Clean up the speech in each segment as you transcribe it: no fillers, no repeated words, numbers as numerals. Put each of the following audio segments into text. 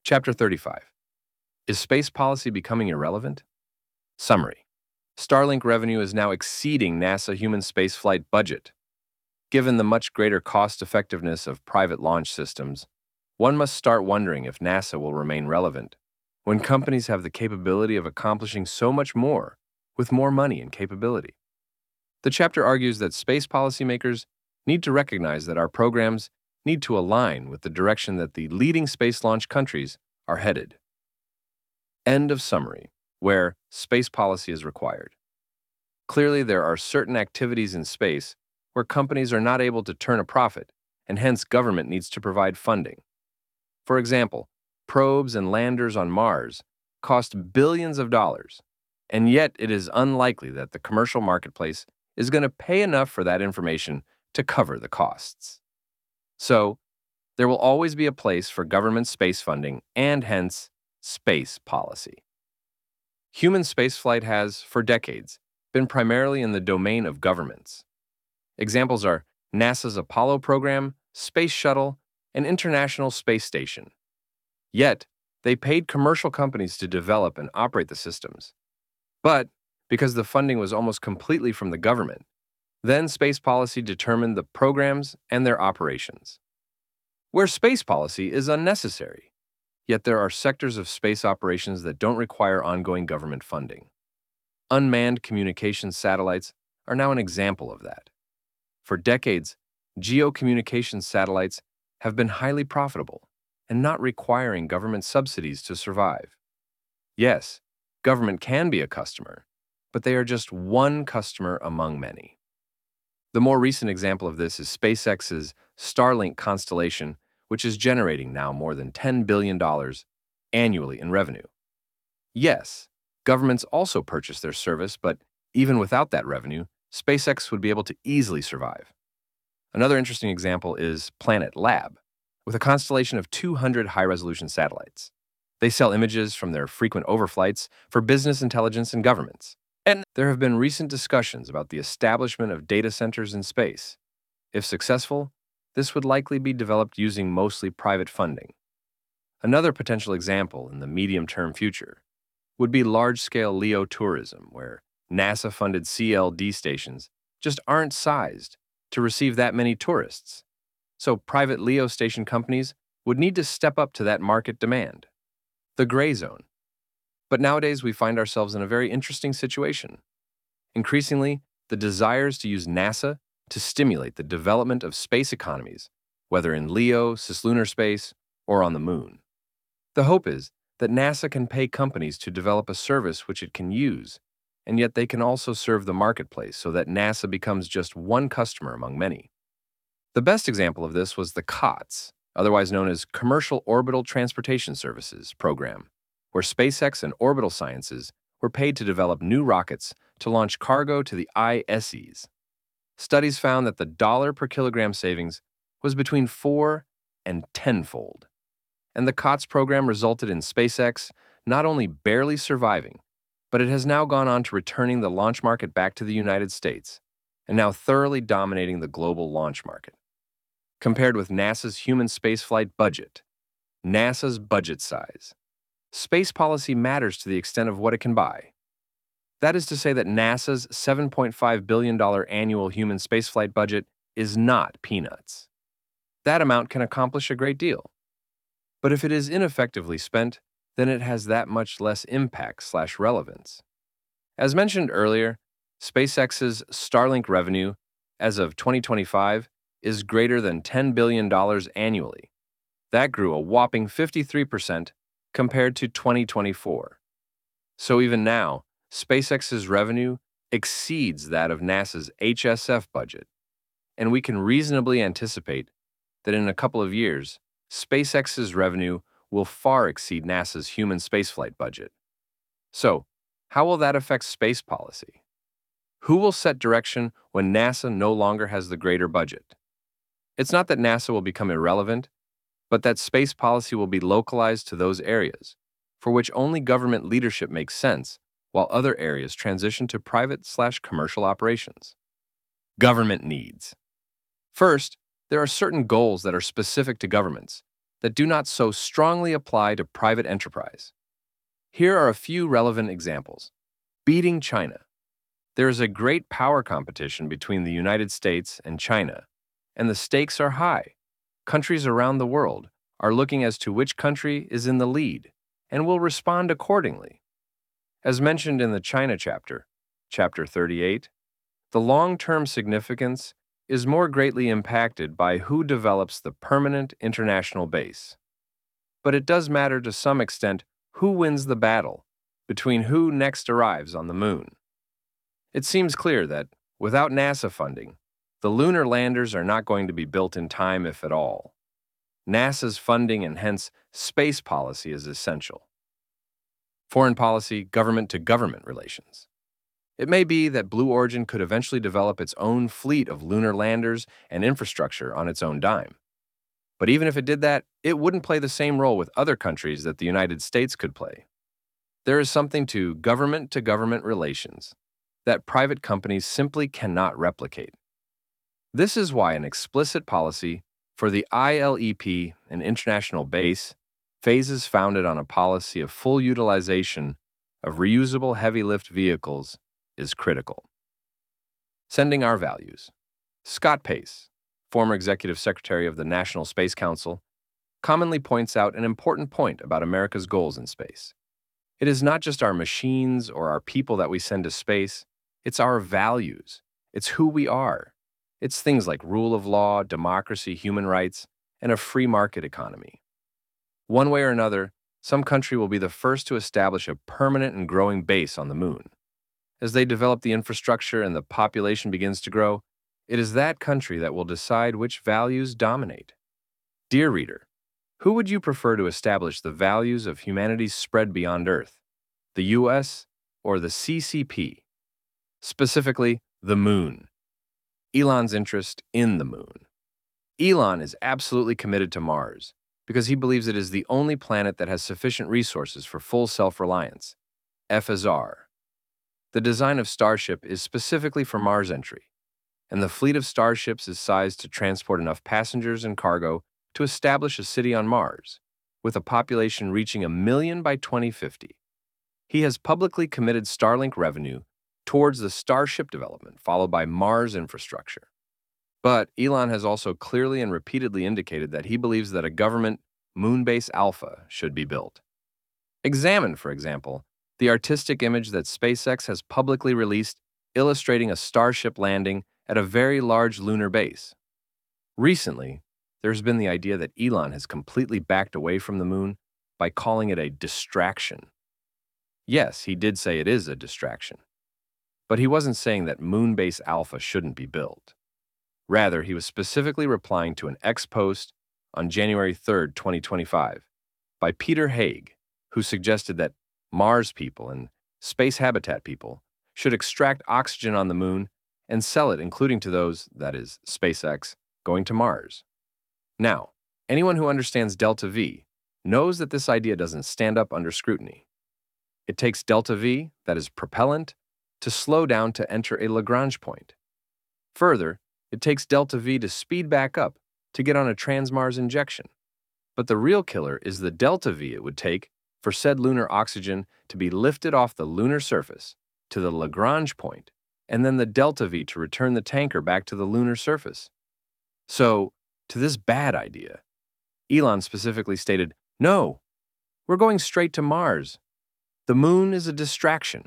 Chapter 35. Is space policy becoming irrelevant? Summary. Starlink revenue is now exceeding NASA human spaceflight budget. Given the much greater cost-effectiveness of private launch systems, one must start wondering if NASA will remain relevant when companies have the capability of accomplishing so much more with more money and capability. The chapter argues that space policymakers need to recognize that our programs need to align with the direction that the leading space launch countries are headed. End of summary, where space policy is required. Clearly, there are certain activities in space where companies are not able to turn a profit, and hence government needs to provide funding. For example, probes and landers on Mars cost billions of dollars, and yet it is unlikely that the commercial marketplace is going to pay enough for that information to cover the costs. So, there will always be a place for government space funding and hence space policy. Human spaceflight has, for decades, been primarily in the domain of governments. Examples are NASA's Apollo program, Space Shuttle, and International Space Station. Yet, they paid commercial companies to develop and operate the systems. But, because the funding was almost completely from the government, then space policy determined the programs and their operations. Where space policy is unnecessary, yet there are sectors of space operations that don't require ongoing government funding. Unmanned communications satellites are now an example of that. For decades, geocommunications satellites have been highly profitable and not requiring government subsidies to survive. Yes, government can be a customer, but they are just one customer among many. The more recent example of this is SpaceX's Starlink constellation, which is generating now more than $10 billion annually in revenue. Yes, governments also purchase their service, but even without that revenue, SpaceX would be able to easily survive. Another interesting example is Planet Lab, with a constellation of 200 high-resolution satellites. They sell images from their frequent overflights for business intelligence and governments. And there have been recent discussions about the establishment of data centers in space. If successful, this would likely be developed using mostly private funding. Another potential example in the medium-term future would be large-scale LEO tourism, where NASA-funded CLD stations just aren't sized to receive that many tourists. So private LEO station companies would need to step up to that market demand. The gray zone. But nowadays we find ourselves in a very interesting situation. Increasingly, the desires to use NASA to stimulate the development of space economies, whether in LEO, cislunar space, or on the moon. The hope is that NASA can pay companies to develop a service which it can use, and yet they can also serve the marketplace so that NASA becomes just one customer among many. The best example of this was the COTS, otherwise known as Commercial Orbital Transportation Services program, where SpaceX and Orbital Sciences were paid to develop new rockets to launch cargo to the ISEs. Studies found that the dollar per kilogram savings was between 4 and 10-fold. And the COTS program resulted in SpaceX not only barely surviving, but it has now gone on to returning the launch market back to the United States, and now thoroughly dominating the global launch market. Compared with NASA's human spaceflight budget, NASA's budget size, space policy matters to the extent of what it can buy. That is to say that NASA's $7.5 billion annual human spaceflight budget is not peanuts. That amount can accomplish a great deal. But if it is ineffectively spent, then it has that much less impact/relevance. As mentioned earlier, SpaceX's Starlink revenue, as of 2025, is greater than $10 billion annually. That grew a whopping 53% compared to 2024. So even now, SpaceX's revenue exceeds that of NASA's HSF budget, and we can reasonably anticipate that in a couple of years, SpaceX's revenue will far exceed NASA's human spaceflight budget. So, how will that affect space policy? Who will set direction when NASA no longer has the greater budget? It's not that NASA will become irrelevant, but that space policy will be localized to those areas, for which only government leadership makes sense, while other areas transition to private/commercial operations. Government needs. First, there are certain goals that are specific to governments, that do not so strongly apply to private enterprise. Here are a few relevant examples. Beating China. There is a great power competition between the United States and China, and the stakes are high. Countries around the world are looking as to which country is in the lead and will respond accordingly. As mentioned in the China chapter, chapter 38, the long-term significance is more greatly impacted by who develops the permanent international base. But it does matter to some extent who wins the battle between who next arrives on the moon. It seems clear that, without NASA funding, the lunar landers are not going to be built in time, if at all. NASA's funding and hence space policy is essential. Foreign policy, government-to-government relations. It may be that Blue Origin could eventually develop its own fleet of lunar landers and infrastructure on its own dime. But even if it did that, it wouldn't play the same role with other countries that the United States could play. There is something to government relations that private companies simply cannot replicate. This is why an explicit policy for the ILEP, an international base, phase is founded on a policy of full utilization of reusable heavy-lift vehicles is critical. Sending our values. Scott Pace, former executive secretary of the National Space Council, commonly points out an important point about America's goals in space. It is not just our machines or our people that we send to space, it's our values. It's who we are. It's things like rule of law, democracy, human rights, and a free market economy. One way or another, some country will be the first to establish a permanent and growing base on the moon. As they develop the infrastructure and the population begins to grow, it is that country that will decide which values dominate. Dear reader, who would you prefer to establish the values of humanity's spread beyond Earth, the US or the CCP? Specifically, the moon. Elon's interest in the moon. Elon is absolutely committed to Mars because he believes it is the only planet that has sufficient resources for full self-reliance. F as R. The design of Starship is specifically for Mars entry, and the fleet of starships is sized to transport enough passengers and cargo to establish a city on Mars, with a population reaching 1 million by 2050. He has publicly committed Starlink revenue towards the Starship development, followed by Mars infrastructure. But Elon has also clearly and repeatedly indicated that he believes that a government Moonbase Alpha should be built. Examine, for example, the artistic image that SpaceX has publicly released illustrating a Starship landing at a very large lunar base. Recently, there's been the idea that Elon has completely backed away from the moon by calling it a distraction. Yes, he did say it is a distraction. But he wasn't saying that Moonbase Alpha shouldn't be built. Rather, he was specifically replying to an ex-post on January 3, 2025, by Peter Haig, who suggested that Mars people and space habitat people should extract oxygen on the moon and sell it, including to those, that is, SpaceX, going to Mars. Now, anyone who understands delta V knows that this idea doesn't stand up under scrutiny. It takes delta V, that is propellant, to slow down to enter a Lagrange point. Further, it takes delta V to speed back up to get on a trans-Mars injection. But the real killer is the delta V it would take for said lunar oxygen to be lifted off the lunar surface to the Lagrange point, and then the delta V to return the tanker back to the lunar surface. So, to this bad idea, Elon specifically stated, "No, we're going straight to Mars. The moon is a distraction."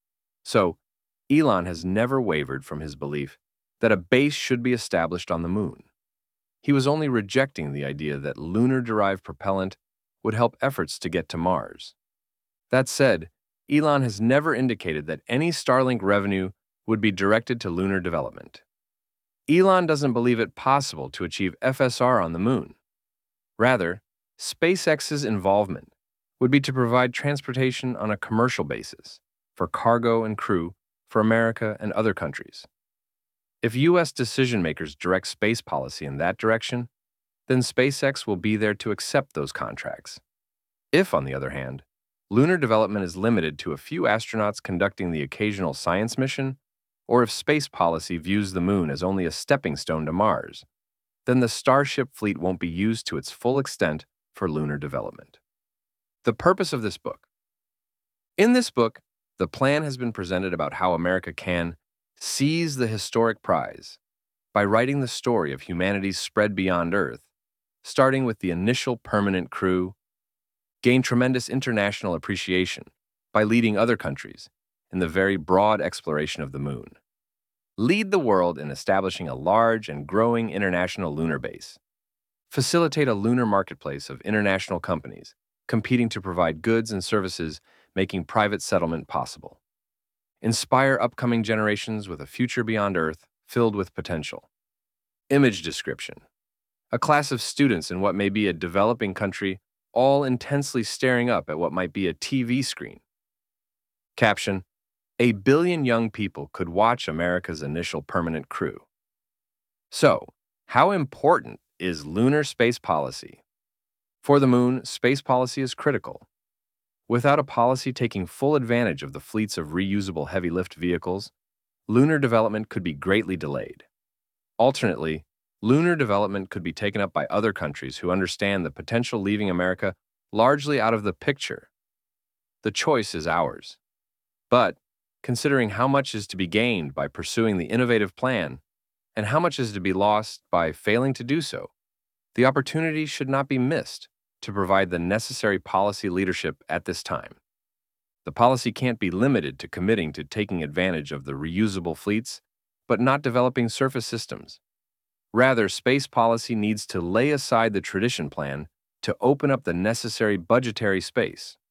So, Elon has never wavered from his belief that a base should be established on the moon. He was only rejecting the idea that lunar-derived propellant would help efforts to get to Mars. That said, Elon has never indicated that any Starlink revenue would be directed to lunar development. Elon doesn't believe it possible to achieve FSR on the moon. Rather, SpaceX's involvement would be to provide transportation on a commercial basis for cargo and crew for America and other countries. If U.S. decision-makers direct space policy in that direction, then SpaceX will be there to accept those contracts. If, on the other hand, lunar development is limited to a few astronauts conducting the occasional science mission, or if space policy views the moon as only a stepping stone to Mars, then the Starship fleet won't be used to its full extent for lunar development. The purpose of this book. In this book, the plan has been presented about how America can seize the historic prize by writing the story of humanity's spread beyond Earth, starting with the initial permanent crew, gain tremendous international appreciation by leading other countries in the very broad exploration of the moon, lead the world in establishing a large and growing international lunar base, facilitate a lunar marketplace of international companies competing to provide goods and services, making private settlement possible, inspire upcoming generations with a future beyond Earth filled with potential. Image description. A class of students in what may be a developing country, all intensely staring up at what might be a TV screen. Caption. A billion young people could watch America's initial permanent crew. So, how important is lunar space policy? For the moon, space policy is critical. Without a policy taking full advantage of the fleets of reusable heavy-lift vehicles, lunar development could be greatly delayed. Alternately, lunar development could be taken up by other countries who understand the potential, leaving America largely out of the picture. The choice is ours. But, considering how much is to be gained by pursuing the innovative plan and how much is to be lost by failing to do so, the opportunity should not be missed to provide the necessary policy leadership at this time. The policy can't be limited to committing to taking advantage of the reusable fleets, but not developing surface systems. Rather, space policy needs to lay aside the tradition plan to open up the necessary budgetary space.